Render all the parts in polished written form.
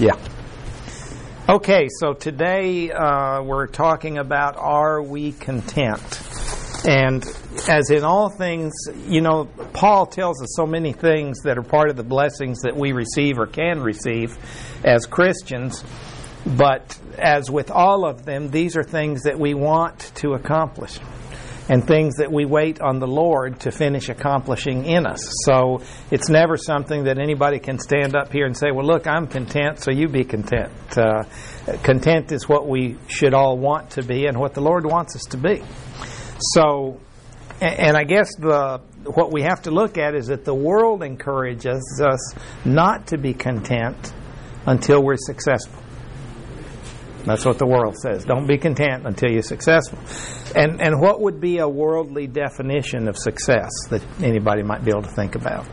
Yeah. Okay, so today we're talking about, are we content? And as in all things, you know, Paul tells us so many things that are part of the blessings that we receive or can receive as Christians. But as with all of them, these are things that we want to accomplish and things that we wait on the Lord to finish accomplishing in us. So it's never something that anybody can stand up here and say, well, look, I'm content, so you be content. Content is what we should all want to be and what the Lord wants us to be. So, and I guess what we have to look at is that the world encourages us not to be content until we're successful. That's what the world says. Don't be content until you're successful. And what would be a worldly definition of success that anybody might be able to think about?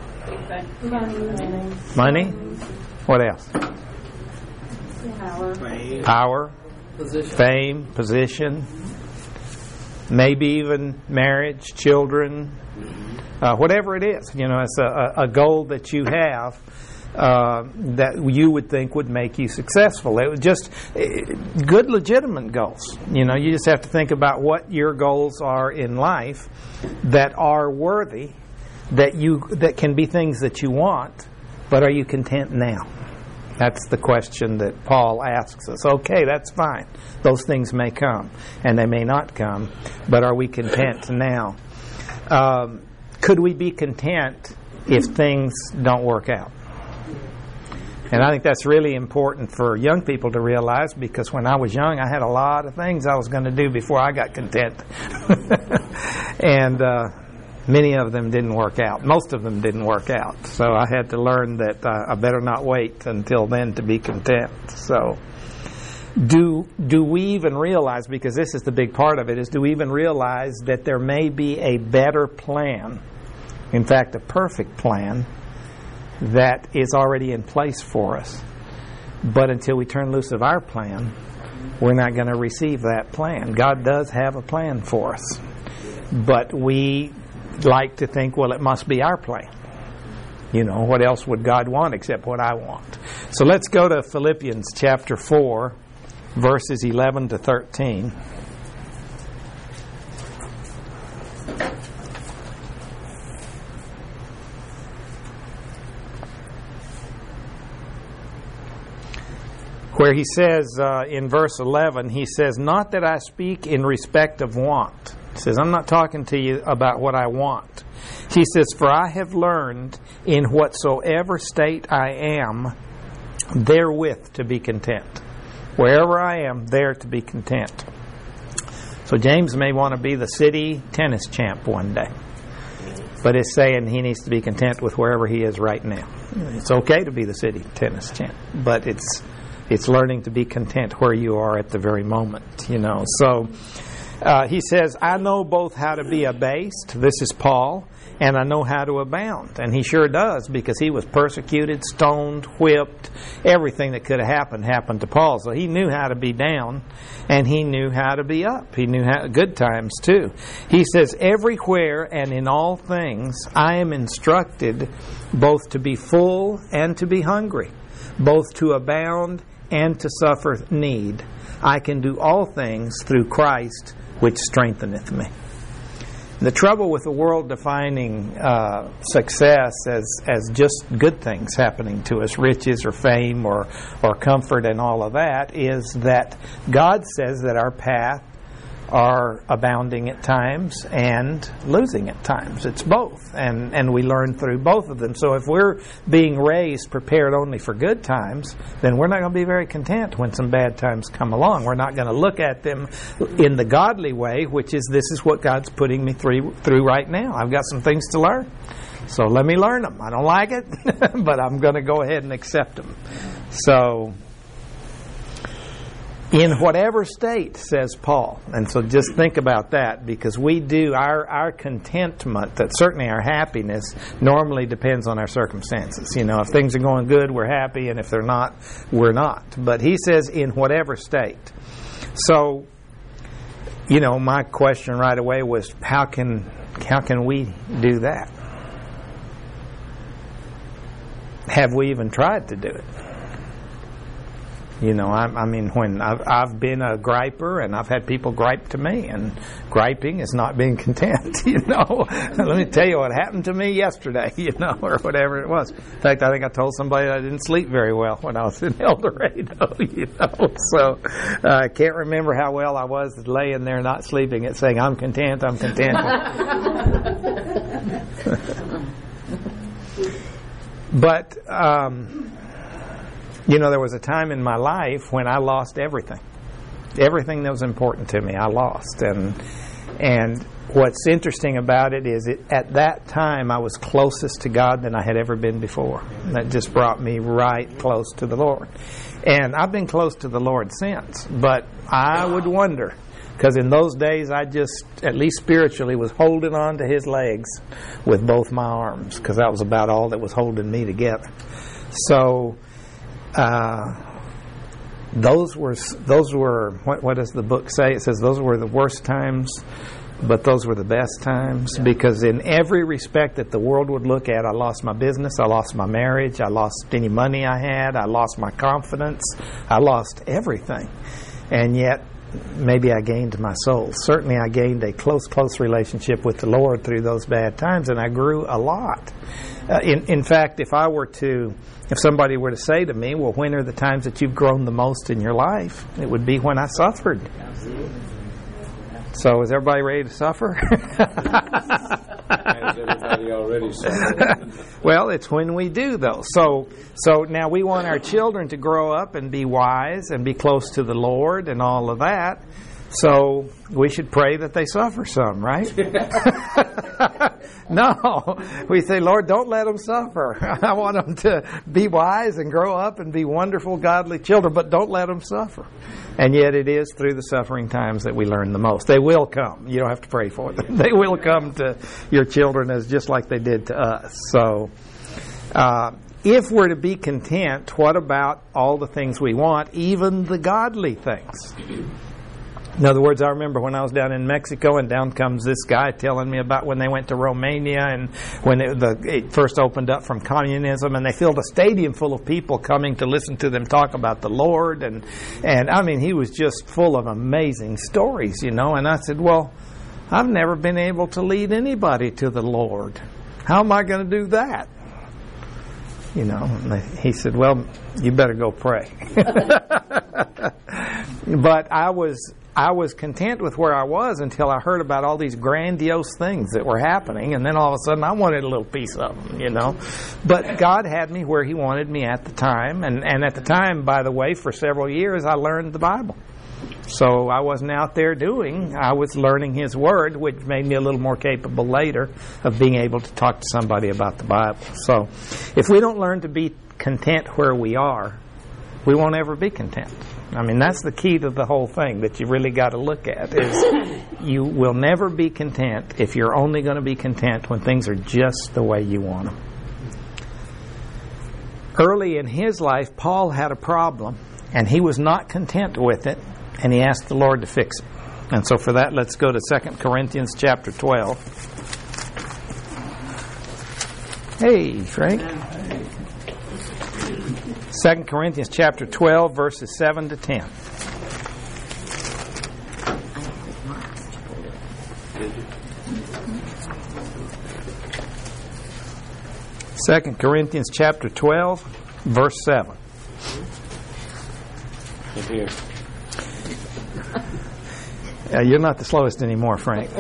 Money? What else? Power. Fame. Position. Maybe even marriage, children. Whatever it is. You know, it's a goal that you have. That you would think would make you successful. It was just good, legitimate goals. You know, you just have to think about what your goals are in life that are worthy, that can be things that you want, but are you content now? That's the question that Paul asks us. Okay, that's fine. Those things may come, and they may not come, but are we content now? Could we be content if things don't work out? And I think that's really important for young people to realize, because when I was young, I had a lot of things I was going to do before I got content. And many of them didn't work out. Most of them didn't work out. So I had to learn that I better not wait until then to be content. So do we even realize, because this is the big part of it, is do we even realize that there may be a better plan, in fact, a perfect plan, that is already in place for us. But until we turn loose of our plan, we're not going to receive that plan. God does have a plan for us. But we like to think, well, it must be our plan. You know, what else would God want except what I want? So let's go to Philippians chapter 4, verses 11 to 13. Where he says in verse 11, he says, not that I speak in respect of want. He says, I'm not talking to you about what I want. He says, for I have learned in whatsoever state I am, therewith to be content. Wherever I am, there to be content. So James may want to be the city tennis champ one day. But it's saying he needs to be content with wherever he is right now. It's okay to be the city tennis champ, but it's learning to be content where you are at the very moment, you know. So he says, I know both how to be abased, this is Paul, and I know how to abound. And he sure does, because he was persecuted, stoned, whipped. Everything that could have happened to Paul. So he knew how to be down, and he knew how to be up. He knew how good times too. He says, everywhere and in all things I am instructed both to be full and to be hungry, both to abound and to suffer need. I can do all things through Christ, which strengtheneth me. The trouble with the world defining success as just good things happening to us, riches or fame or comfort and all of that, is that God says that our path are abounding at times and losing at times. It's both. And we learn through both of them. So if we're being raised prepared only for good times, then we're not going to be very content when some bad times come along. We're not going to look at them in the godly way, which is, this is what God's putting me through right now. I've got some things to learn. So let me learn them. I don't like it, but I'm going to go ahead and accept them. So in whatever state, says Paul. And so just think about that, because we do, our contentment, that certainly our happiness, normally depends on our circumstances. You know, if things are going good, we're happy, and if they're not, we're not. But he says in whatever state. So, you know, my question right away was, how can we do that? Have we even tried to do it? You know, I mean, when I've been a griper and I've had people gripe to me, and griping is not being content, you know. Let me tell you what happened to me yesterday, you know, or whatever it was. In fact, I think I told somebody I didn't sleep very well when I was in El Dorado, you know. So I can't remember how well I was laying there not sleeping and saying, I'm content, I'm content. But, you know, there was a time in my life when I lost everything. Everything that was important to me, I lost. And what's interesting about it is at that time I was closest to God than I had ever been before. That just brought me right close to the Lord. And I've been close to the Lord since. But I would wonder, because in those days I just, at least spiritually, was holding on to His legs with both my arms, because that was about all that was holding me together. So those were what does the book say? It says those were the worst times, but those were the best times, because in every respect that the world would look at, I lost my business, I lost my marriage, I lost any money I had, I lost my confidence, I lost everything. And yet maybe I gained my soul. Certainly I gained a close relationship with the Lord through those bad times, and I grew a lot. In fact, if somebody were to say to me, well, when are the times that you've grown the most in your life? It would be when I suffered. So is everybody ready to suffer? Has everybody already suffered? Well, it's when we do, though. So now we want our children to grow up and be wise and be close to the Lord and all of that. So we should pray that they suffer some, right? No. We say, Lord, don't let them suffer. I want them to be wise and grow up and be wonderful, godly children, but don't let them suffer. And yet it is through the suffering times that we learn the most. They will come. You don't have to pray for them. They will come to your children as just like they did to us. So if we're to be content, what about all the things we want, even the godly things? In other words, I remember when I was down in Mexico, and down comes this guy telling me about when they went to Romania and when it first opened up from communism, and they filled a stadium full of people coming to listen to them talk about the Lord. And I mean, he was just full of amazing stories, you know. And I said, well, I've never been able to lead anybody to the Lord. How am I going to do that? You know, and he said, well, you better go pray. But I was content with where I was until I heard about all these grandiose things that were happening, and then all of a sudden I wanted a little piece of them, you know. But God had me where He wanted me at the time, and at the time, by the way, for several years I learned the Bible. So I wasn't out there I was learning His Word, which made me a little more capable later of being able to talk to somebody about the Bible. So if we don't learn to be content where we are, we won't ever be content. I mean, that's the key to the whole thing that you really got to look at, is you will never be content if you're only going to be content when things are just the way you want them. Early in his life, Paul had a problem, and he was not content with it, and he asked the Lord to fix it. And so for that, let's go to 2 Corinthians chapter 12. Hey, Frank. 2 Corinthians chapter 12, verses 7 to 10. Second Corinthians chapter 12, verse 7. Here. You're not the slowest anymore, Frank.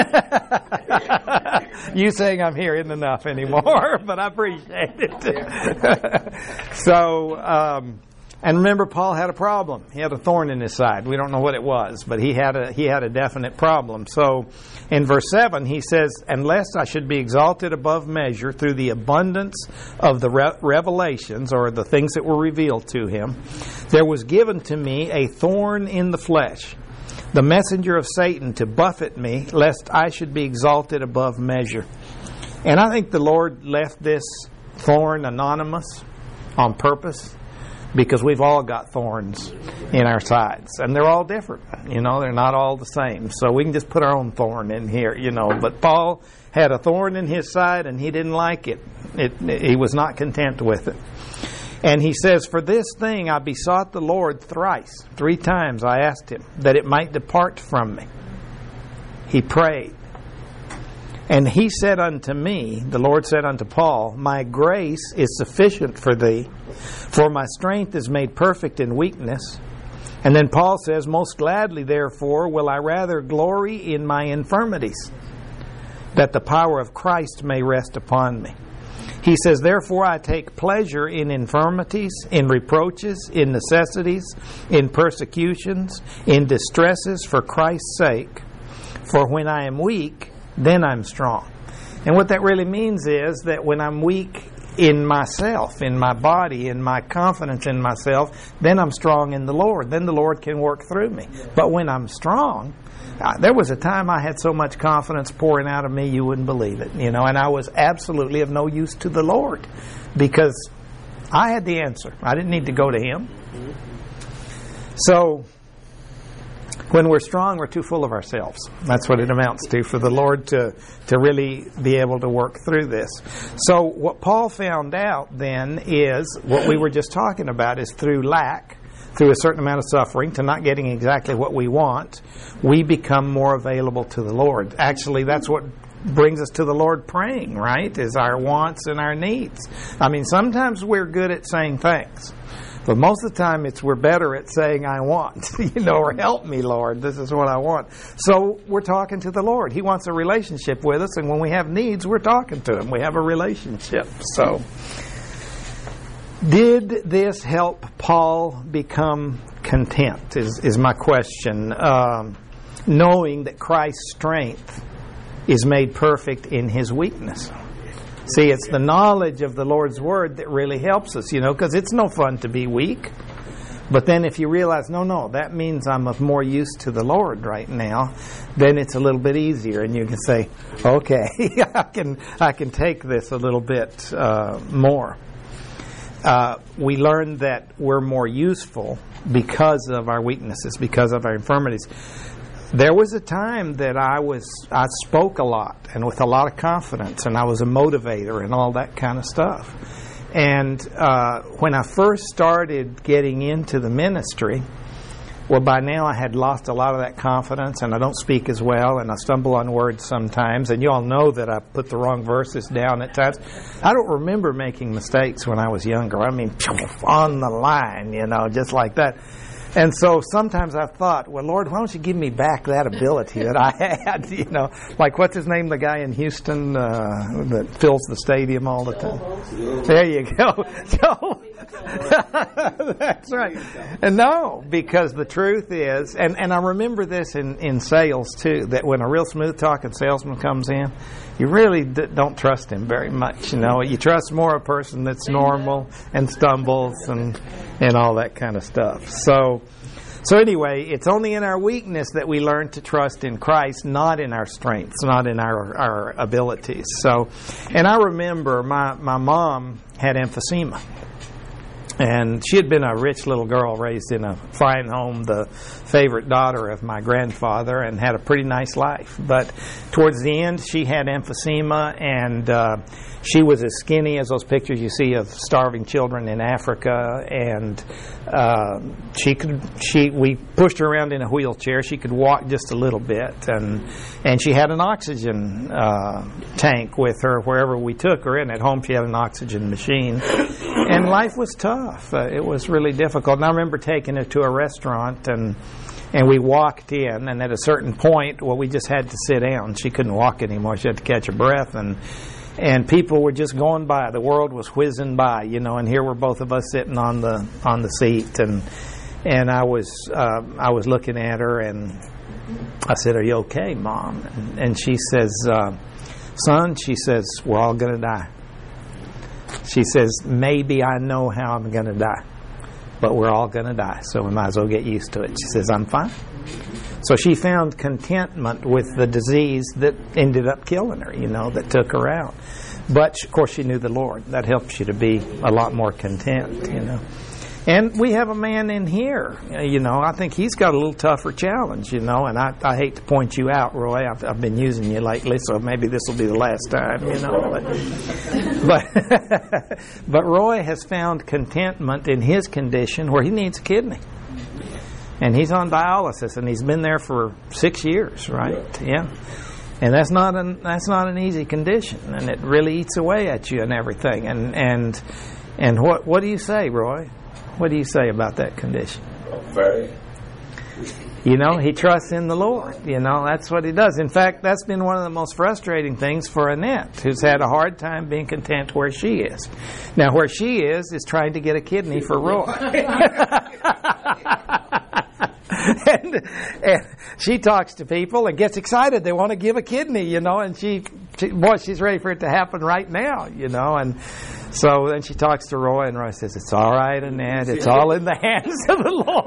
You saying I'm here isn't enough anymore, but I appreciate it. So, and remember, Paul had a problem. He had a thorn in his side. We don't know what it was, but he had a definite problem. So, in verse 7, he says, "Unless I should be exalted above measure through the abundance of the revelations," or the things that were revealed to him, "there was given to me a thorn in the flesh, the messenger of Satan to buffet me, lest I should be exalted above measure." And I think the Lord left this thorn anonymous on purpose, because we've all got thorns in our sides, and they're all different. You know, they're not all the same. So we can just put our own thorn in here, you know. But Paul had a thorn in his side, and he didn't like it. He was not content with it. And he says, for this thing I besought the Lord thrice. 3 times I asked him that it might depart from me. He prayed. And he said unto me, the Lord said unto Paul, my grace is sufficient for thee, for my strength is made perfect in weakness. And then Paul says, most gladly therefore will I rather glory in my infirmities, that the power of Christ may rest upon me. He says, therefore I take pleasure in infirmities, in reproaches, in necessities, in persecutions, in distresses for Christ's sake. For when I am weak, then I'm strong. And what that really means is that when I'm weak in myself, in my body, in my confidence in myself, then I'm strong in the Lord. Then the Lord can work through me. But when I'm strong, there was a time I had so much confidence pouring out of me you wouldn't believe it, and I was absolutely of no use to the Lord because I had the answer. I didn't need to go to Him. So when we're strong, we're too full of ourselves. That's what it amounts to, for the Lord to really be able to work through this. So what Paul found out then is what we were just talking about is through lack, through a certain amount of suffering, to not getting exactly what we want, we become more available to the Lord. Actually, that's what brings us to the Lord praying, right? Is our wants and our needs. I mean, sometimes we're good at saying thanks, but most of the time we're better at saying I want, or help me, Lord, this is what I want. So we're talking to the Lord. He wants a relationship with us, and when we have needs, we're talking to Him. We have a relationship. So did this help Paul become content, is my question, knowing that Christ's strength is made perfect in His weakness? See, it's the knowledge of the Lord's Word that really helps us, because it's no fun to be weak. But then if you realize, no, that means I'm of more use to the Lord right now, then it's a little bit easier, and you can say, okay, I can take this a little bit more. We learn that we're more useful because of our weaknesses, because of our infirmities. There was a time that I spoke a lot and with a lot of confidence, and I was a motivator and all that kind of stuff. And when I first started getting into the ministry, well, by now I had lost a lot of that confidence, and I don't speak as well, and I stumble on words sometimes, and you all know that I put the wrong verses down at times. I don't remember making mistakes when I was younger. I mean, on the line, just like that. And so sometimes I've thought, well, Lord, why don't you give me back that ability that I had? Like, what's his name, the guy in Houston that fills the stadium all the time? There you go. That's right. And no, because the truth is, and I remember this in sales too, that when a real smooth-talking salesman comes in, you really don't trust him very much. You trust more a person that's normal and stumbles and all that kind of stuff. So anyway, it's only in our weakness that we learn to trust in Christ, not in our strengths, not in our abilities. So, and I remember my mom had emphysema. And she had been a rich little girl raised in a fine home, the favorite daughter of my grandfather, and had a pretty nice life. But towards the end, she had emphysema, and she was as skinny as those pictures you see of starving children in Africa. And we pushed her around in a wheelchair. She could walk just a little bit, and she had an oxygen tank with her wherever we took her. And at home, she had an oxygen machine. And life was tough. It was really difficult. And I remember taking her to a restaurant, and we walked in, and at a certain point, we just had to sit down. She couldn't walk anymore. She had to catch her breath, and people were just going by. The world was whizzing by, and here were both of us sitting on the seat, and I was looking at her, and I said, "Are you okay, Mom?" And she says, "Son," she says, "we're all going to die." She says, "Maybe I know how I'm going to die, but we're all going to die, so we might as well get used to it." She says, "I'm fine." So she found contentment with the disease that ended up killing her, that took her out. But, of course, she knew the Lord. That helps you to be a lot more content, And we have a man in here, I think he's got a little tougher challenge, and I hate to point you out, Roy. I've been using you lately, so maybe this will be the last time, But Roy has found contentment in his condition where he needs a kidney. And he's on dialysis, and he's been there for 6 years, right? Yeah. And that's not an easy condition, and it really eats away at you and everything. And what do you say, Roy? What do you say about that condition? Very. He trusts in the Lord. That's what he does. In fact, that's been one of the most frustrating things for Annette, who's had a hard time being content where she is. Now, where she is trying to get a kidney for Roy. And she talks to people and gets excited. They want to give a kidney, and she's ready for it to happen right now, and so then she talks to Roy, and Roy says, "It's all right, Annette. It's all in the hands of the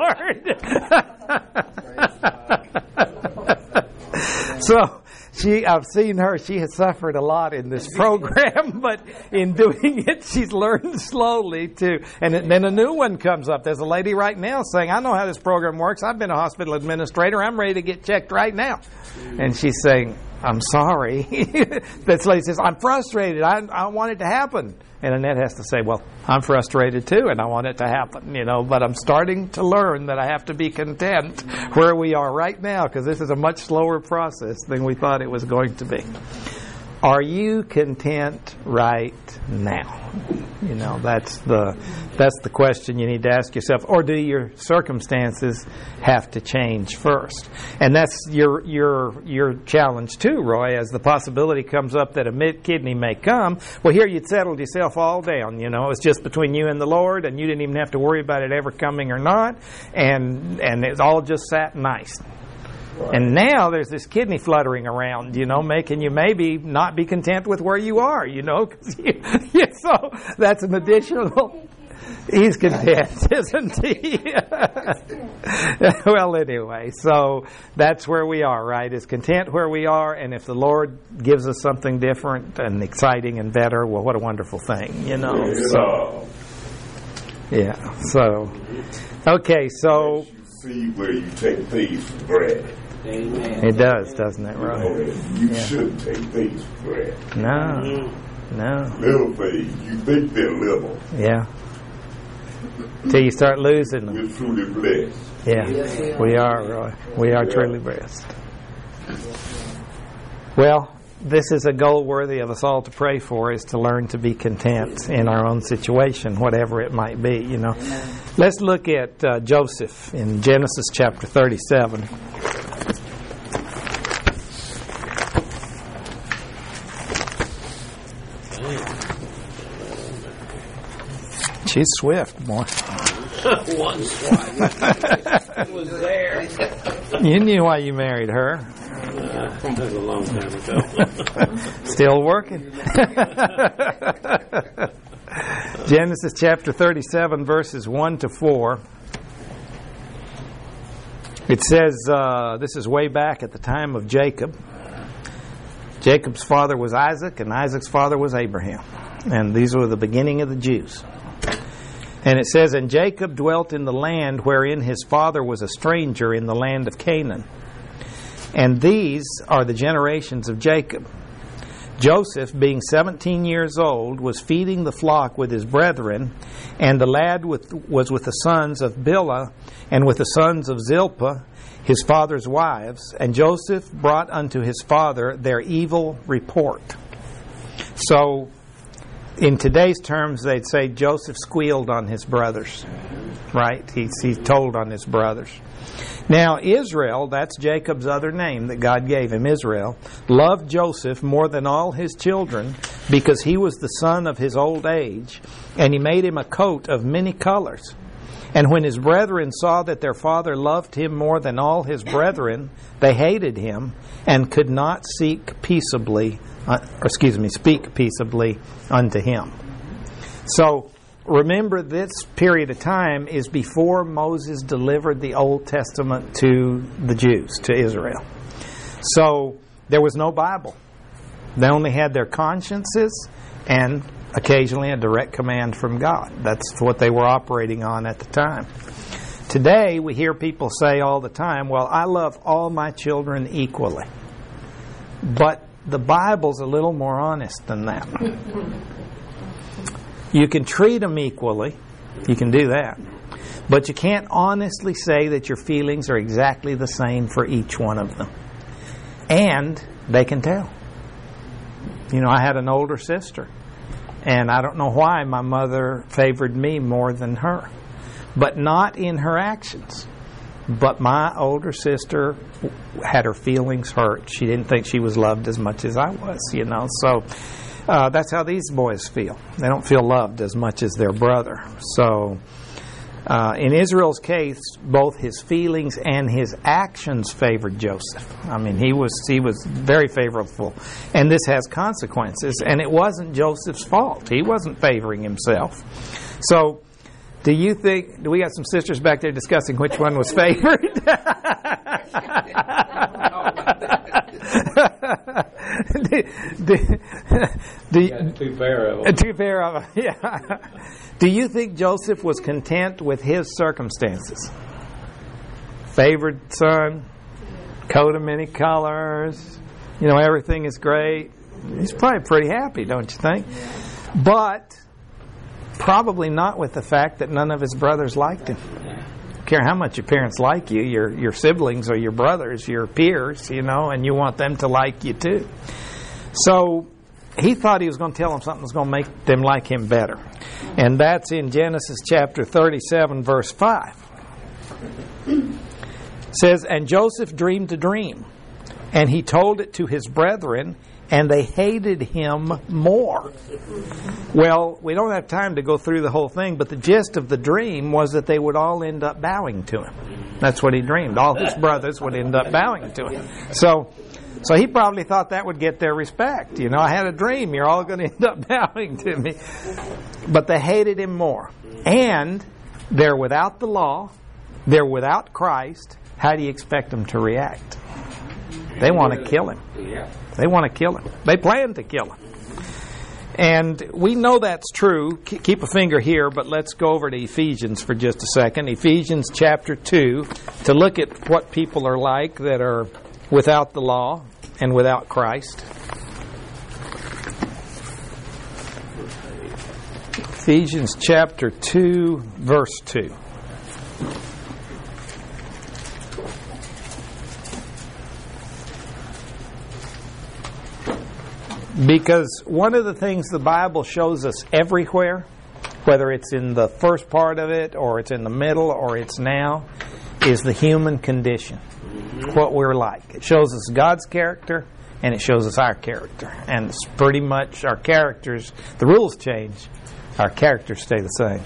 Lord." So I've seen her. She has suffered a lot in this program, but in doing it, she's learned slowly too. And then a new one comes up. There's a lady right now saying, "I know how this program works. I've been a hospital administrator. I'm ready to get checked right now." And she's saying, "I'm sorry." This lady says, "I'm frustrated. I want it to happen." And Annette has to say, "Well, I'm frustrated too, and I want it to happen, but I'm starting to learn that I have to be content where we are right now, because this is a much slower process than we thought it was going to be." Are you content right now? That's the question you need to ask yourself. Or do your circumstances have to change first? And that's your challenge too, Roy, as the possibility comes up that a kidney may come. Well, here you'd settled yourself all down. It was just between you and the Lord, and you didn't even have to worry about it ever coming or not, and it all just sat nice. And now there's this kidney fluttering around, making you maybe not be content with where you are, so that's an additional. He's content, isn't he? Well, anyway, so that's where we are, right? Is content where we are, and if the Lord gives us something different and exciting and better, well, what a wonderful thing, So, yeah. So, okay, so. See where you take things for granted. Amen. It does, doesn't it, right? You shouldn't take things for granted. No. Little things, you think they're little. Yeah. Till you start losing them. We're truly blessed. Yeah, we are, Roy. We are truly blessed. Well, this is a goal worthy of us all to pray for, is to learn to be content in our own situation, whatever it might be, Let's look at Joseph in Genesis chapter 37. She's swift, boy. One swipe. Was there. You knew why you married her. That was a long time ago. Still working. Genesis chapter 37, verses 1 to 4. It says, this is way back at the time of Jacob. Jacob's father was Isaac, and Isaac's father was Abraham. And these were the beginning of the Jews. And it says, "And Jacob dwelt in the land wherein his father was a stranger, in the land of Canaan. And these are the generations of Jacob. Joseph, being 17 years old, was feeding the flock with his brethren, and the lad was with the sons of Bilhah, and with the sons of Zilpah, his father's wives. And Joseph brought unto his father their evil report." So, in today's terms, they'd say Joseph squealed on his brothers, right? He told on his brothers. Now, Israel, that's Jacob's other name that God gave him, Israel, loved Joseph more than all his children, because he was the son of his old age, and he made him a coat of many colors. And when his brethren saw that their father loved him more than all his brethren, they hated him and could not speak peaceably unto him. So, remember, this period of time is before Moses delivered the Old Testament to the Jews, to Israel. So, there was no Bible. They only had their consciences and occasionally a direct command from God. That's what they were operating on at the time. Today, we hear people say all the time, well, I love all my children equally. But the Bible's a little more honest than that. You can treat them equally. You can do that. But you can't honestly say that your feelings are exactly the same for each one of them. And they can tell. You know, I had an older sister. And I don't know why my mother favored me more than her. But not in her actions. But my older sister had her feelings hurt. She didn't think she was loved as much as I was, you know. So that's how these boys feel. They don't feel loved as much as their brother. So in Israel's case, both his feelings and his actions favored Joseph. I mean, he was very favorable. And this has consequences. And it wasn't Joseph's fault. He wasn't favoring himself. So do we got some sisters back there discussing which one was favored? Two pair of them. Two pair of them, yeah. Do you think Joseph was content with his circumstances? Favored son, coat of many colors, you know, everything is great. He's probably pretty happy, don't you think? But probably not with the fact that none of his brothers liked him. Don't care how much your parents like you, your siblings or your brothers, your peers, you know, and you want them to like you too. So he thought he was going to tell them something that was going to make them like him better. And that's in Genesis chapter 37, verse 5. It says, and Joseph dreamed a dream, and he told it to his brethren, and they hated him more. Well, we don't have time to go through the whole thing, but the gist of the dream was that they would all end up bowing to him. That's what he dreamed. All his brothers would end up bowing to him. So he probably thought that would get their respect. You know, I had a dream. You're all going to end up bowing to me. But they hated him more. And they're without the law. They're without Christ. How do you expect them to react? They want to kill him. They want to kill him. They plan to kill him. And we know that's true. Keep a finger here, but let's go over to Ephesians for just a second. Ephesians chapter 2, to look at what people are like that are without the law and without Christ. Ephesians chapter 2, verse 2. Because one of the things the Bible shows us everywhere, whether it's in the first part of it, or it's in the middle, or it's now, is the human condition. What we're like. It shows us God's character, and it shows us our character. And it's pretty much our characters, the rules change, our characters stay the same.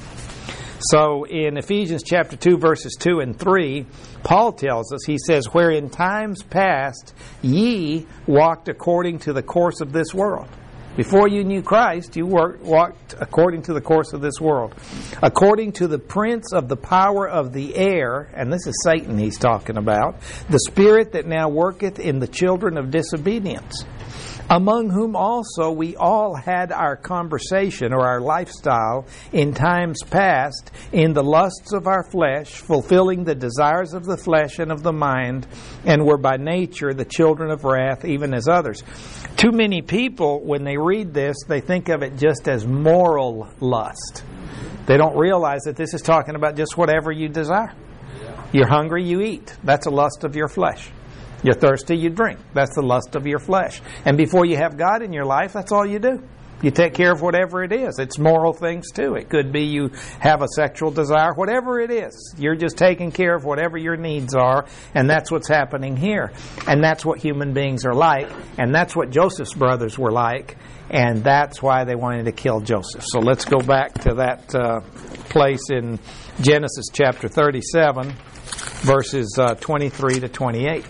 So in Ephesians chapter 2, verses 2 and 3, Paul tells us, he says, where in times past ye walked according to the course of this world. Before you knew Christ, you walked according to the course of this world. According to the prince of the power of the air, and this is Satan he's talking about, the spirit that now worketh in the children of disobedience, among whom also we all had our conversation or our lifestyle in times past in the lusts of our flesh, fulfilling the desires of the flesh and of the mind, and were by nature the children of wrath, even as others. Too many people, when they read this, they think of it just as moral lust. They don't realize that this is talking about just whatever you desire. You're hungry, you eat. That's a lust of your flesh. You're thirsty, you drink. That's the lust of your flesh. And before you have God in your life, that's all you do. You take care of whatever it is. It's moral things too. It could be you have a sexual desire. Whatever it is, you're just taking care of whatever your needs are. And that's what's happening here. And that's what human beings are like. And that's what Joseph's brothers were like. And that's why they wanted to kill Joseph. So let's go back to that place in Genesis chapter 37, verses 23 to 28.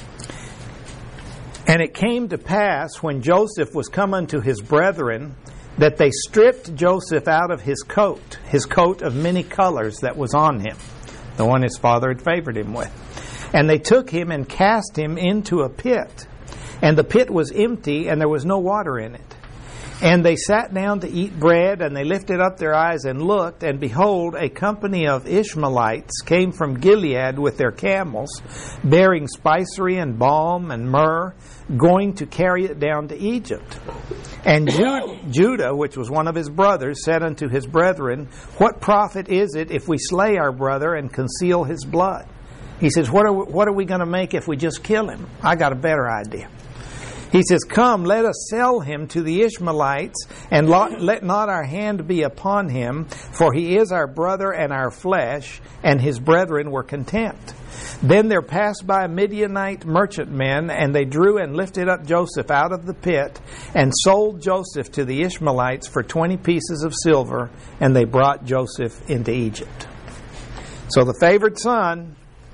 And it came to pass, when Joseph was come unto his brethren, that they stripped Joseph out of his coat of many colors that was on him, the one his father had favored him with. And they took him and cast him into a pit. And the pit was empty, and there was no water in it. And they sat down to eat bread, and they lifted up their eyes and looked, and behold, a company of Ishmaelites came from Gilead with their camels, bearing spicery and balm and myrrh, going to carry it down to Egypt. And Judah, which was one of his brothers, said unto his brethren, What profit is it if we slay our brother and conceal his blood? He says, What are we going to make if we just kill him? I got a better idea. He says, Come, let us sell him to the Ishmaelites, and let not our hand be upon him, for he is our brother and our flesh. And his brethren were content. Then there passed by Midianite merchantmen, and they drew and lifted up Joseph out of the pit, and sold Joseph to the Ishmaelites for 20 pieces of silver, and they brought Joseph into Egypt. So the favored son,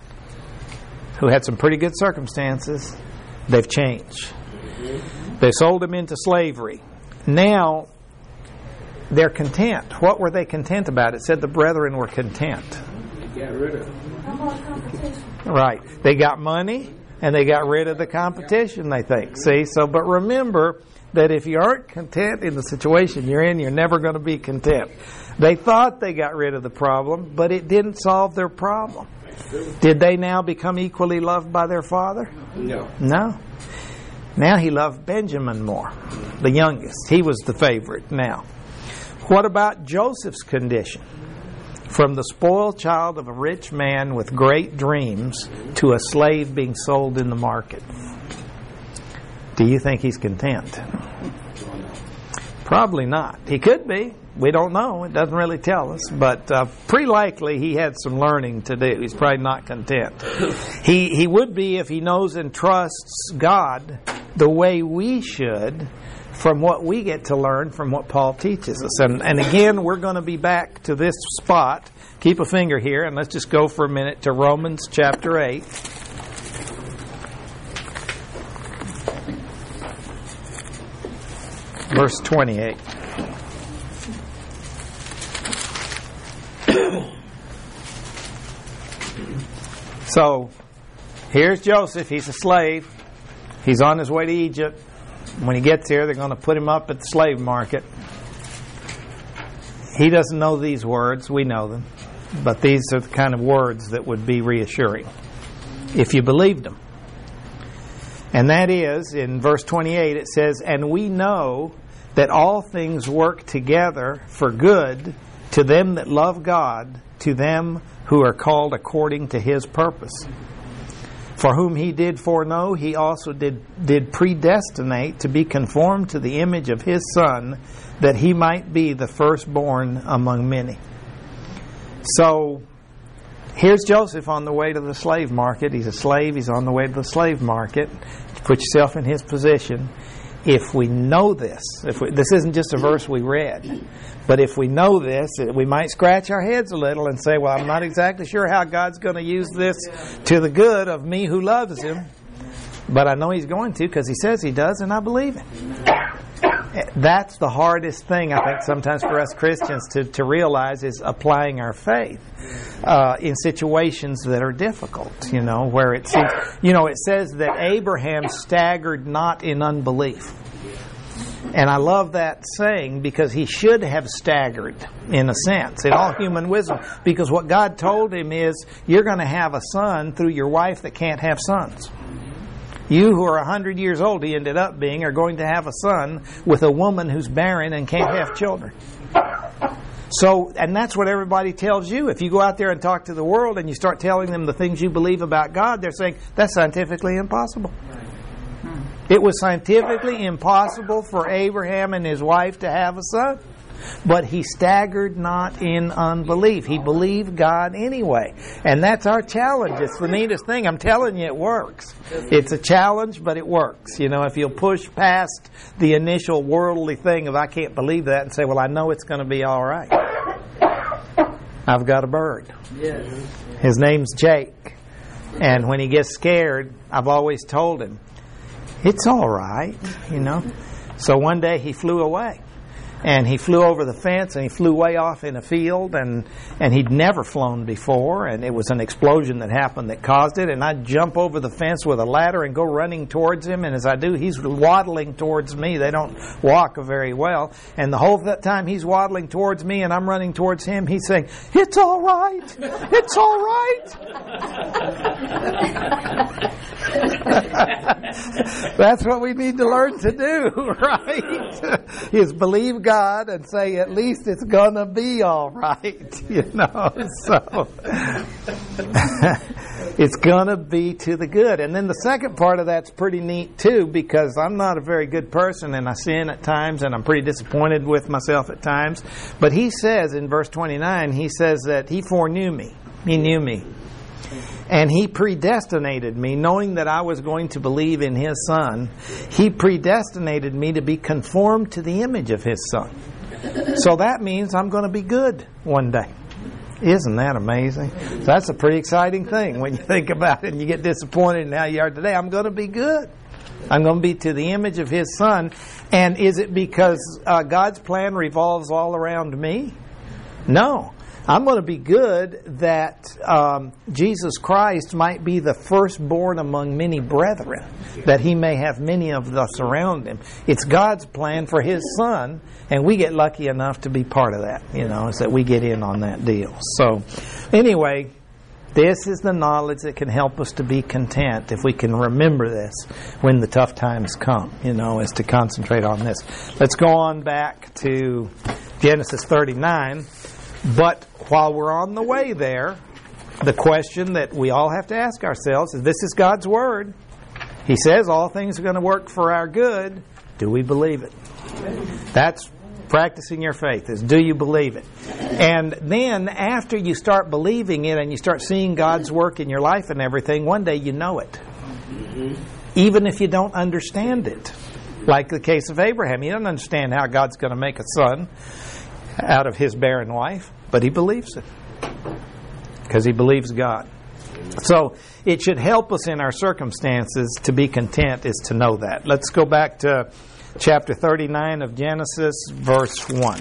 who had some pretty good circumstances, they've changed. They sold him into slavery. Now, they're content. What were they content about? It said the brethren were content. Got rid of it. Right. They got money, and they got rid of the competition, they think. See? So, but remember that if you aren't content in the situation you're in, you're never going to be content. They thought they got rid of the problem, but it didn't solve their problem. Did they now become equally loved by their father? No. No. Now he loved Benjamin more, the youngest. He was the favorite now. What about Joseph's condition? From the spoiled child of a rich man with great dreams to a slave being sold in the market. Do you think he's content? Probably not. He could be. We don't know. It doesn't really tell us. But pretty likely he had some learning to do. He's probably not content. He would be if he knows and trusts God the way we should from what we get to learn from what Paul teaches us. And again, we're going to be back to this spot. Keep a finger here, and let's just go for a minute to Romans chapter 8. Verse 28. So, here's Joseph. He's a slave. He's on his way to Egypt. When he gets here, they're going to put him up at the slave market. He doesn't know these words. We know them. But these are the kind of words that would be reassuring if you believed them. And that is, in verse 28, it says, And we know that all things work together for good to them that love God, to them who are called according to His purpose. For whom He did foreknow, He also did predestinate to be conformed to the image of His Son, that He might be the firstborn among many. So, here's Joseph on the way to the slave market. He's a slave. He's on the way to the slave market. Put yourself in his position. If we know this, this isn't just a verse we read, but if we know this, we might scratch our heads a little and say, well, I'm not exactly sure how God's going to use this to the good of me who loves Him, but I know He's going to because He says He does, and I believe it. That's the hardest thing, I think, sometimes for us Christians to realize is applying our faith in situations that are difficult, where it seems, it says that Abraham staggered not in unbelief. And I love that saying because he should have staggered, in a sense, in all human wisdom. Because what God told him is, you're going to have a son through your wife that can't have sons. You who are 100 years old, he ended up being, are going to have a son with a woman who's barren and can't have children. So, and that's what everybody tells you. If you go out there and talk to the world and you start telling them the things you believe about God, they're saying, that's scientifically impossible. It was scientifically impossible for Abraham and his wife to have a son. But he staggered not in unbelief. He believed God anyway. And that's our challenge. It's the neatest thing. I'm telling you, it works. It's a challenge, but it works. If you'll push past the initial worldly thing of I can't believe that and say, well, I know it's going to be all right. I've got a bird. His name's Jake. And when he gets scared, I've always told him, it's all right, So one day he flew away. And he flew over the fence, and he flew way off in a field, and he'd never flown before, and it was an explosion that happened that caused it. And I'd jump over the fence with a ladder and go running towards him, and as I do, he's waddling towards me. They don't walk very well. And the whole time he's waddling towards me and I'm running towards him, he's saying, "It's all right. It's all right." That's what we need to learn to do, right? Is believe God and say, at least it's gonna be all right, so it's gonna be to the good. And then the second part of that's pretty neat too, because I'm not a very good person and I sin at times and I'm pretty disappointed with myself at times. But he says in verse 29, he says that he foreknew me. He knew me. And he predestinated me, knowing that I was going to believe in his Son. He predestinated me to be conformed to the image of his Son. So that means I'm going to be good one day. Isn't that amazing? So that's a pretty exciting thing when you think about it and you get disappointed in how you are today. I'm going to be good. I'm going to be to the image of his Son. And is it because God's plan revolves all around me? No. I'm going to be good that Jesus Christ might be the firstborn among many brethren, that he may have many of us around him. It's God's plan for his Son, and we get lucky enough to be part of that, is that we get in on that deal. So, anyway, this is the knowledge that can help us to be content if we can remember this when the tough times come, is to concentrate on this. Let's go on back to Genesis 39. But while we're on the way there, the question that we all have to ask ourselves is, this is God's Word. He says all things are going to work for our good. Do we believe it? That's practicing your faith, is do you believe it? And then after you start believing it and you start seeing God's work in your life and everything, one day you know it. Even if you don't understand it. Like the case of Abraham. He doesn't understand how God's going to make a son out of his barren wife, but he believes it because he believes God. So it should help us in our circumstances to be content, is to know that. Let's go back to chapter 39 of Genesis, verse 1.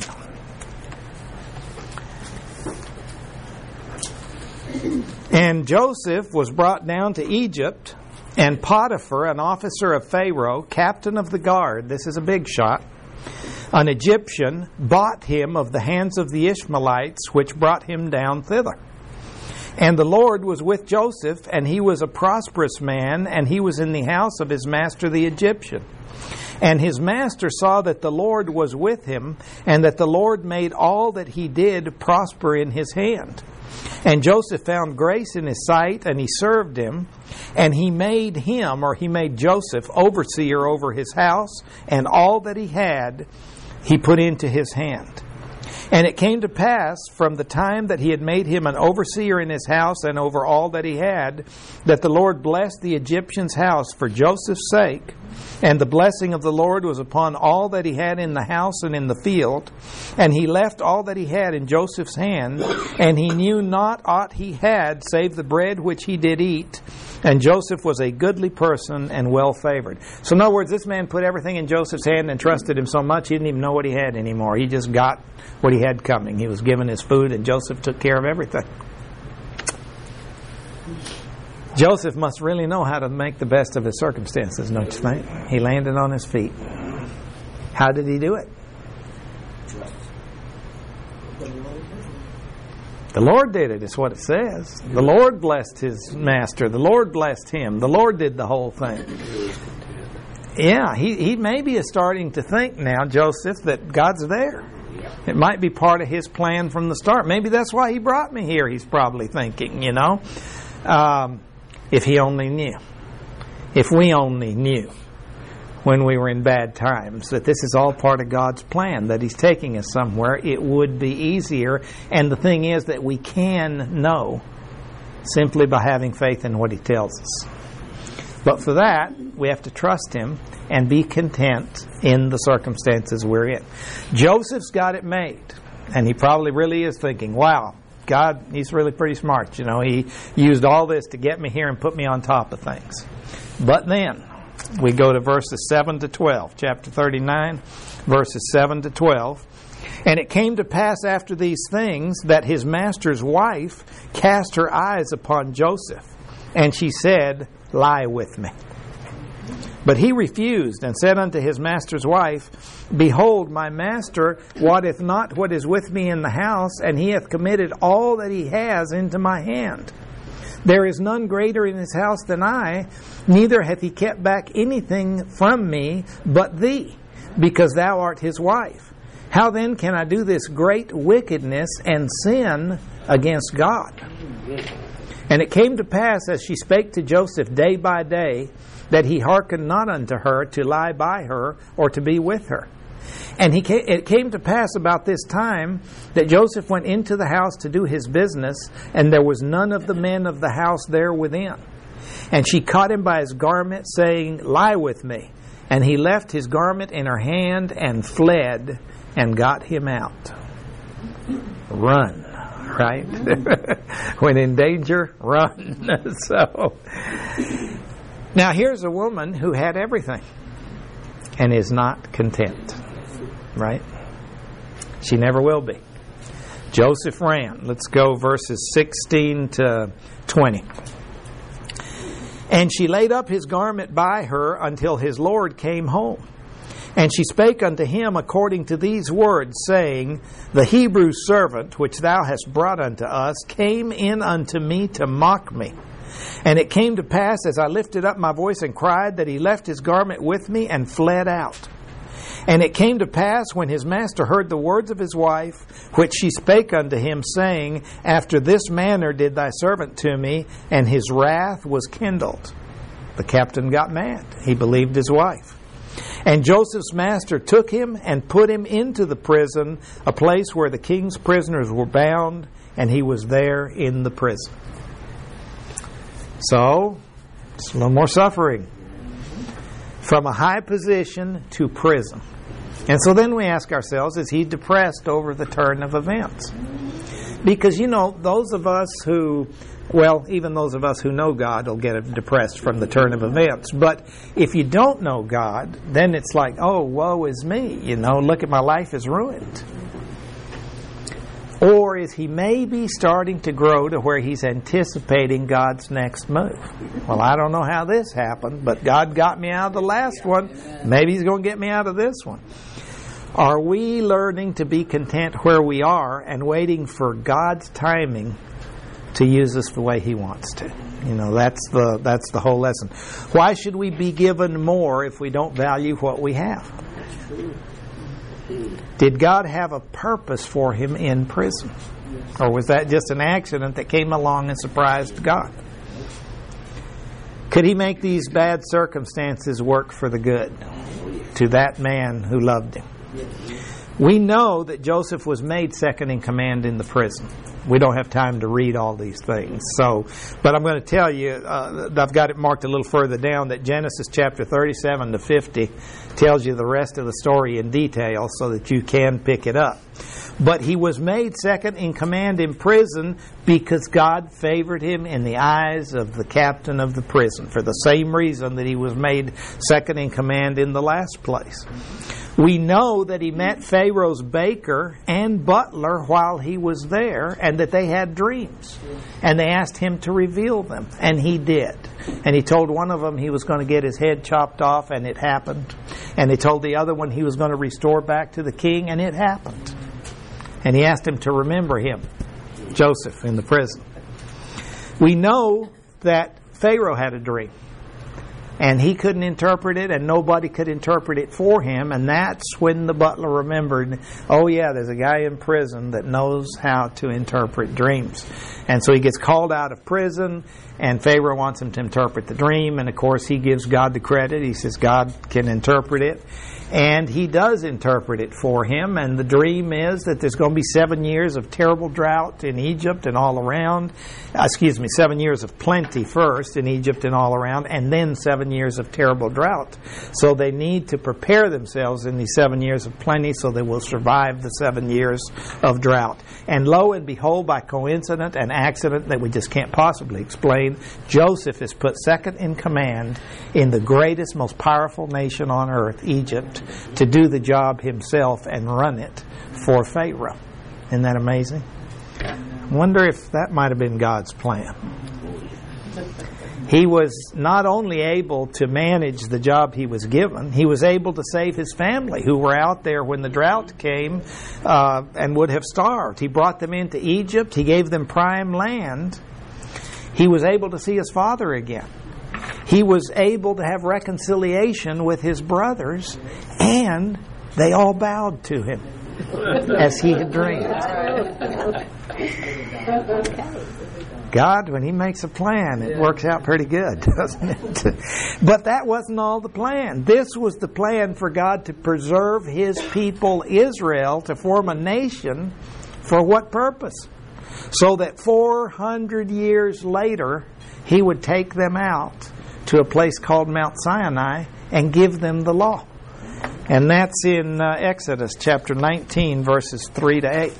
And Joseph was brought down to Egypt, and Potiphar, an officer of Pharaoh, captain of the guard, this is a big shot, an Egyptian, bought him of the hands of the Ishmaelites, which brought him down thither. And the Lord was with Joseph, and he was a prosperous man, and he was in the house of his master the Egyptian. And his master saw that the Lord was with him, and that the Lord made all that he did prosper in his hand. And Joseph found grace in his sight, and he served him. And he made Joseph overseer over his house, and all that he had he put into his hand. And it came to pass, from the time that he had made him an overseer in his house and over all that he had, that the Lord blessed the Egyptian's house for Joseph's sake. And the blessing of the Lord was upon all that he had in the house and in the field. And he left all that he had in Joseph's hand, and he knew not aught he had, save the bread which he did eat. And Joseph was a goodly person and well favored. So in other words, this man put everything in Joseph's hand and trusted him so much he didn't even know what he had anymore. He just got what he had coming. He was given his food, and Joseph took care of everything. Joseph must really know how to make the best of his circumstances, don't you think? He landed on his feet. How did he do it? The Lord did it, is what it says. The Lord blessed his master. The Lord blessed him. The Lord did the whole thing. Yeah, he maybe is starting to think now, Joseph, that God's there. It might be part of his plan from the start. Maybe that's why he brought me here, he's probably thinking, If he only knew. If we only knew when we were in bad times that this is all part of God's plan, that he's taking us somewhere, it would be easier. And the thing is that we can know simply by having faith in what he tells us. But for that, we have to trust him and be content in the circumstances we're in. Joseph's got it made. And he probably really is thinking, wow, God, he's really pretty smart. He used all this to get me here and put me on top of things. But then we go to verses 7 to 12, chapter 39, verses 7 to 12. And it came to pass after these things that his master's wife cast her eyes upon Joseph, and she said, Lie with me. But he refused, and said unto his master's wife, Behold, my master wotteth not what is with me in the house, and he hath committed all that he has into my hand. There is none greater in his house than I, neither hath he kept back anything from me but thee, because thou art his wife. How then can I do this great wickedness and sin against God? And it came to pass, as she spake to Joseph day by day, that he hearkened not unto her to lie by her or to be with her. And it came to pass about this time that Joseph went into the house to do his business, and there was none of the men of the house there within. And she caught him by his garment, saying, Lie with me. And he left his garment in her hand and fled and got him out. Run, right? When in danger, run. So, now here's a woman who had everything and is not content. Right? She never will be. Joseph ran. Let's go verses 16 to 20. And she laid up his garment by her until his Lord came home. And she spake unto him according to these words, saying, The Hebrew servant which thou hast brought unto us came in unto me to mock me. And it came to pass, as I lifted up my voice and cried, that he left his garment with me and fled out. And it came to pass, when his master heard the words of his wife, which she spake unto him, saying, After this manner did thy servant to me, and his wrath was kindled. The captain got mad. He believed his wife. And Joseph's master took him and put him into the prison, a place where the king's prisoners were bound, and he was there in the prison. So, it's a little more suffering. From a high position to prison. And so then we ask ourselves, is he depressed over the turn of events? Because, those of us who, even those of us who know God will get depressed from the turn of events. But if you don't know God, then it's like, oh, woe is me. Look at my life is ruined. Or is he maybe starting to grow to where he's anticipating God's next move? Well, I don't know how this happened, but God got me out of the last one. Maybe he's going to get me out of this one. Are we learning to be content where we are and waiting for God's timing to use us the way he wants to? That's the whole lesson. Why should we be given more if we don't value what we have? Did God have a purpose for him in prison? Or was that just an accident that came along and surprised God? Could he make these bad circumstances work for the good to that man who loved him? We know that Joseph was made second in command in the prison. We don't have time to read all these things. But I'm going to tell you, I've got it marked a little further down, that Genesis chapter 37 to 50 tells you the rest of the story in detail so that you can pick it up. But he was made second in command in prison because God favored him in the eyes of the captain of the prison, for the same reason that he was made second in command in the last place. We know that he met Pharaoh's baker and butler while he was there, and that they had dreams. And they asked him to reveal them, and he did. And he told one of them he was going to get his head chopped off, and it happened. And he told the other one he was going to restore back to the king, and it happened. And he asked him to remember him, Joseph, in the prison. We know that Pharaoh had a dream. And he couldn't interpret it, and nobody could interpret it for him. And that's when the butler remembered, oh yeah, there's a guy in prison that knows how to interpret dreams. And so he gets called out of prison, and Pharaoh wants him to interpret the dream. And of course he gives God the credit. He says God can interpret it. And he does interpret it for him. And the dream is that there's going to be 7 years of terrible drought in Egypt and all around. 7 years of plenty first in Egypt and all around, and then 7 7 years of terrible drought. So they need to prepare themselves in these 7 years of plenty so they will survive the 7 years of drought. And lo and behold, by coincidence and accident that we just can't possibly explain, Joseph is put second in command in the greatest, most powerful nation on earth, Egypt, to do the job himself and run it for Pharaoh. Isn't that amazing? Wonder if that might have been God's plan. He was not only able to manage the job he was given, he was able to save his family who were out there when the drought came and would have starved. He brought them into Egypt. He gave them prime land. He was able to see his father again. He was able to have reconciliation with his brothers, and they all bowed to him as he had dreamed. God, when He makes a plan, it works out pretty good, doesn't it? But that wasn't all the plan. This was the plan for God to preserve His people Israel, to form a nation. For what purpose? So that 400 years later, He would take them out to a place called Mount Sinai and give them the law. And that's in Exodus chapter 19, verses 3 to 8.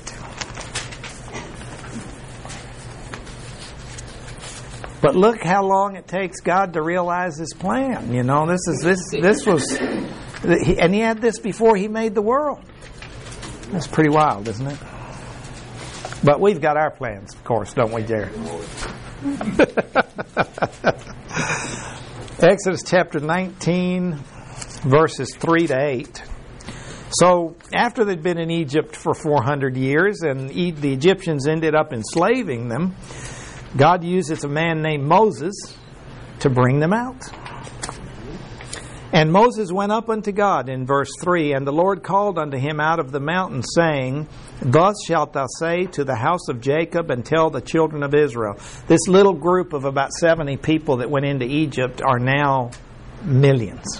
But look how long it takes God to realize His plan. You know, this was, and He had this before He made the world. That's pretty wild, isn't it? But we've got our plans, of course, don't we, Jared? Exodus chapter 19, verses 3 to 8. So, after they'd been in Egypt for 400 years and the Egyptians ended up enslaving them, God uses a man named Moses to bring them out. And Moses went up unto God in verse 3, and the Lord called unto him out of the mountain, saying, Thus shalt thou say to the house of Jacob, and tell the children of Israel. This little group of about 70 people that went into Egypt are now millions.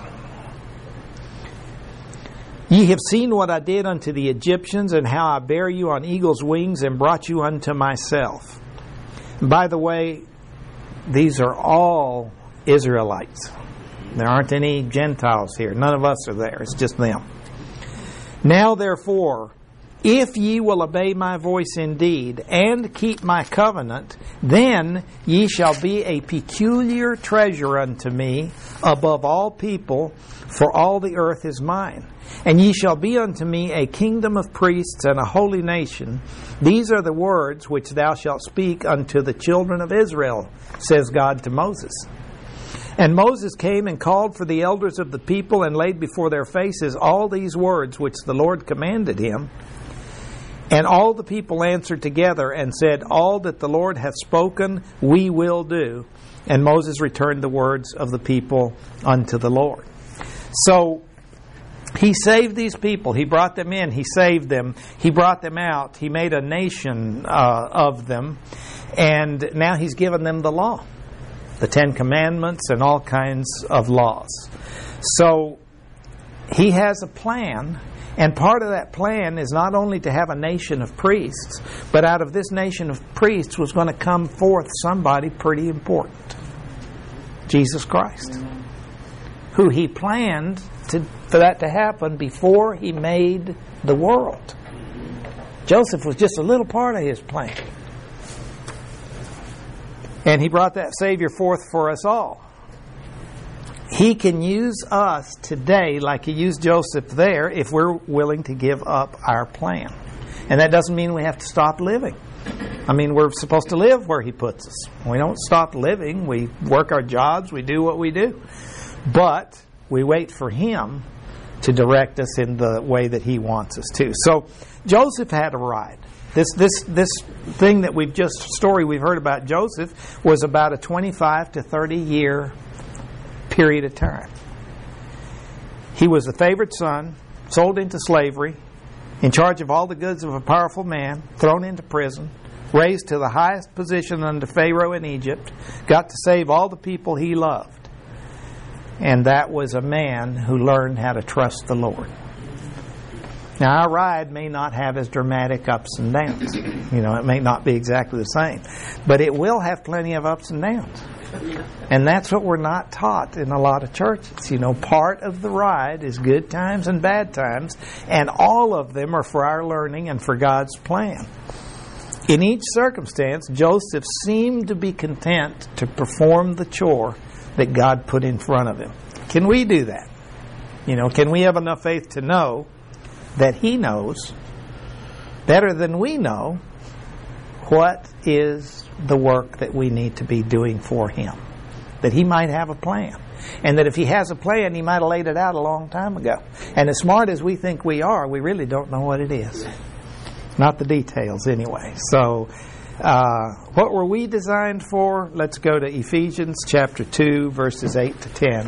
Ye have seen what I did unto the Egyptians, and how I bare you on eagle's wings, and brought you unto myself. By the way, these are all Israelites. There aren't any Gentiles here. None of us are there. It's just them. Now therefore, if ye will obey my voice indeed, and keep my covenant, then ye shall be a peculiar treasure unto me above all people, for all the earth is mine. And ye shall be unto me a kingdom of priests and a holy nation. These are the words which thou shalt speak unto the children of Israel, says God to Moses. And Moses came and called for the elders of the people, and laid before their faces all these words which the Lord commanded him. And all the people answered together and said, All that the Lord hath spoken, we will do. And Moses returned the words of the people unto the Lord. So, He saved these people. He brought them in. He saved them. He brought them out. He made a nation of them. And now He's given them the law. The 10 Commandments and all kinds of laws. So, He has a plan. And part of that plan is not only to have a nation of priests, but out of this nation of priests was going to come forth somebody pretty important. Jesus Christ. Who He planned for that to happen before He made the world. Joseph was just a little part of His plan. And He brought that Savior forth for us all. He can use us today like He used Joseph there if we're willing to give up our plan. And that doesn't mean we have to stop living. I mean, we're supposed to live where He puts us. We don't stop living. We work our jobs. We do what we do. But we wait for Him to direct us in the way that He wants us to. So Joseph had a ride. This thing that story we've heard about Joseph was about a 25 to 30 year period of time. He was the favored son, sold into slavery, in charge of all the goods of a powerful man, thrown into prison, raised to the highest position under Pharaoh in Egypt, got to save all the people he loved. And that was a man who learned how to trust the Lord. Now, our ride may not have as dramatic ups and downs. You know, it may not be exactly the same. But it will have plenty of ups and downs. And that's what we're not taught in a lot of churches. You know, part of the ride is good times and bad times, and all of them are for our learning and for God's plan. In each circumstance, Joseph seemed to be content to perform the chore that God put in front of him. Can we do that? You know, can we have enough faith to know that He knows better than we know what is the work that we need to be doing for Him? That He might have a plan. And that if He has a plan, He might have laid it out a long time ago. And as smart as we think we are, we really don't know what it is. Not the details anyway. So, what were we designed for? Let's go to Ephesians chapter 2, verses 8 to 10.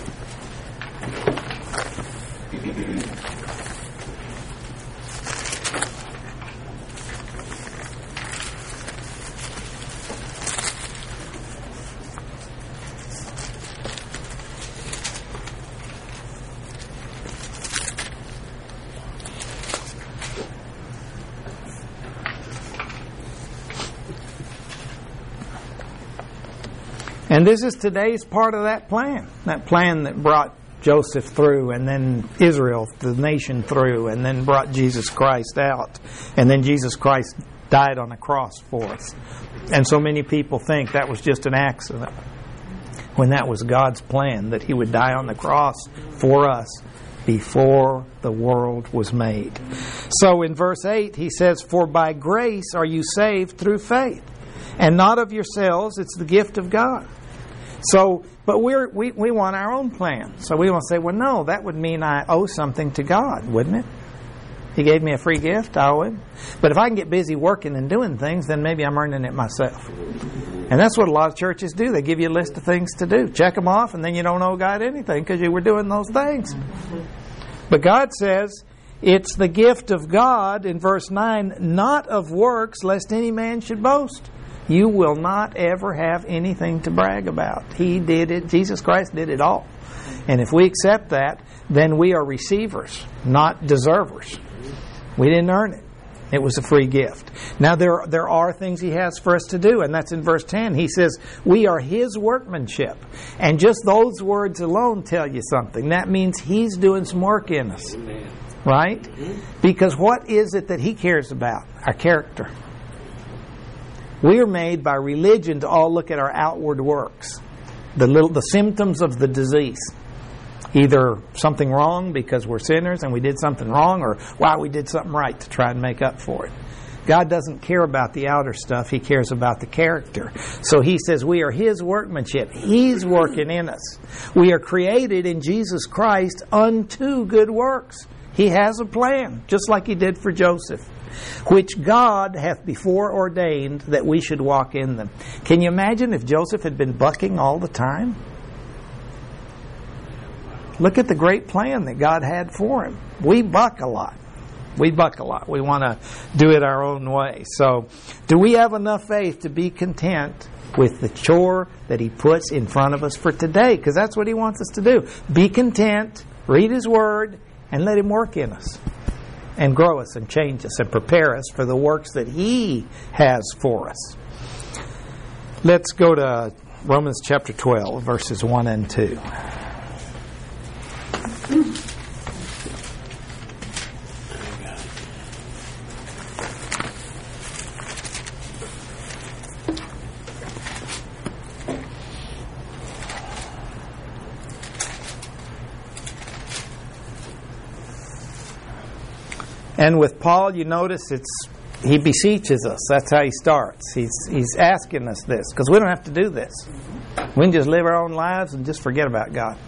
And this is today's part of that plan that brought Joseph through, and then Israel, the nation, through, and then brought Jesus Christ out. And then Jesus Christ died on a cross for us. And so many people think that was just an accident, when that was God's plan, that He would die on the cross for us before the world was made. So in verse 8, he says, "For by grace are you saved through faith, and not of yourselves, it's the gift of God." So, but we want our own plan. So we want to say, well, no, that would mean I owe something to God, wouldn't it? He gave me a free gift, I owe Him. But if I can get busy working and doing things, then maybe I'm earning it myself. And that's what a lot of churches do. They give you a list of things to do. Check them off, and then you don't owe God anything because you were doing those things. But God says, it's the gift of God, in verse 9, not of works, lest any man should boast. You will not ever have anything to brag about. He did it. Jesus Christ did it all. And if we accept that, then we are receivers, not deservers. We didn't earn it. It was a free gift. Now there are things He has for us to do, and that's in verse 10. He says, we are His workmanship. And just those words alone tell you something. That means He's doing some work in us. Amen. Right? Because what is it that He cares about? Our character. We are made by religion to all look at our outward works, the symptoms of the disease. Either something wrong because we're sinners and we did something wrong, or wow, we did something right to try and make up for it. God doesn't care about the outer stuff. He cares about the character. So He says we are His workmanship. He's working in us. We are created in Jesus Christ unto good works. He has a plan, just like He did for Joseph, which God hath before ordained that we should walk in them. Can you imagine if Joseph had been bucking all the time? Look at the great plan that God had for him. We buck a lot. We want to do it our own way. So, do we have enough faith to be content with the chore that He puts in front of us for today? Because that's what He wants us to do. Be content, read His Word, and let Him work in us, and grow us and change us and prepare us for the works that He has for us. Let's go to Romans chapter 12, verses 1 and 2. And with Paul, you notice he beseeches us. That's how he starts. He's asking us this, because we don't have to do this. We can just live our own lives and just forget about God.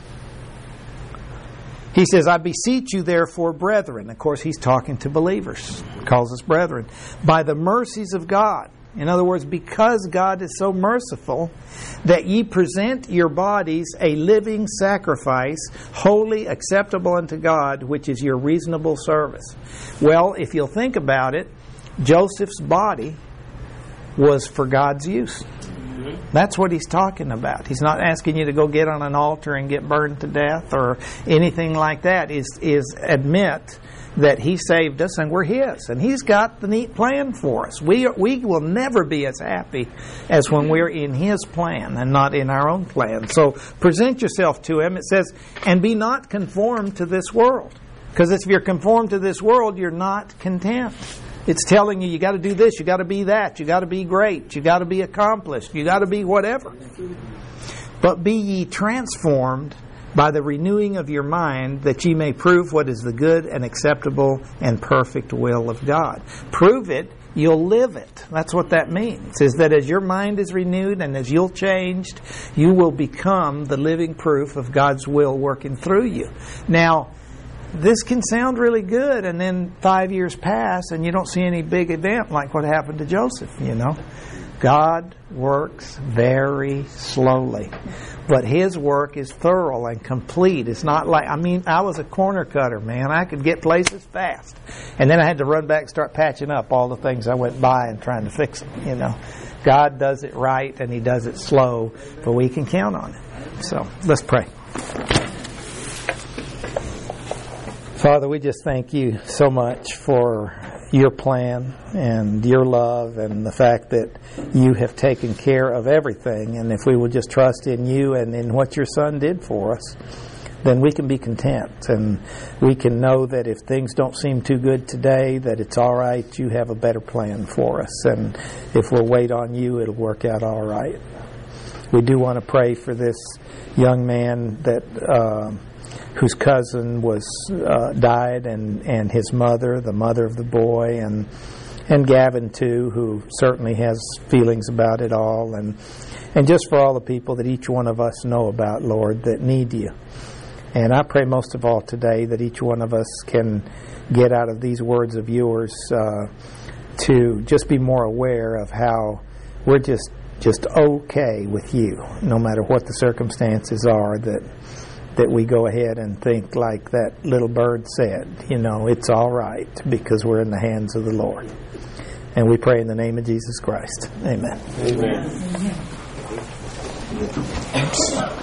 He says, I beseech you therefore, brethren. Of course, he's talking to believers. He calls us brethren. By the mercies of God. In other words, because God is so merciful, that ye present your bodies a living sacrifice, holy, acceptable unto God, which is your reasonable service. Well, if you'll think about it, Joseph's body was for God's use. That's what he's talking about. He's not asking you to go get on an altar and get burned to death or anything like that. Is admit that he saved us and we're his. And he's got the neat plan for us. We will never be as happy as when we're in his plan and not in our own plan. So present yourself to him. It says, and be not conformed to this world. Because if you're conformed to this world, you're not content. It's telling you got to do this, you got to be that, you got to be great, you got to be accomplished, you got to be whatever. But be ye transformed by the renewing of your mind, that ye may prove what is the good and acceptable and perfect will of God. Prove it, you'll live it. That's what that means, is that as your mind is renewed and as you're changed, you will become the living proof of God's will working through you. Now, this can sound really good, and then 5 years pass and you don't see any big event like what happened to Joseph, God works very slowly. But his work is thorough and complete. It's not like, I was a corner cutter, man. I could get places fast. And then I had to run back and start patching up all the things I went by and trying to fix them, God does it right and he does it slow, but we can count on it. So, let's pray. Father, we just thank you so much for your plan and your love and the fact that you have taken care of everything. And if we will just trust in you and in what your Son did for us, then we can be content. And we can know that if things don't seem too good today, that it's all right. You have a better plan for us. And if we'll wait on you, it'll work out all right. We do want to pray for this young man that whose cousin was died, and his mother, the mother of the boy, and Gavin too, who certainly has feelings about it all, and just for all the people that each one of us know about, Lord, that need you. And I pray most of all today that each one of us can get out of these words of yours to just be more aware of how we're just okay with you, no matter what the circumstances are, that we go ahead and think like that little bird said, it's all right because we're in the hands of the Lord. And we pray in the name of Jesus Christ. Amen. Amen.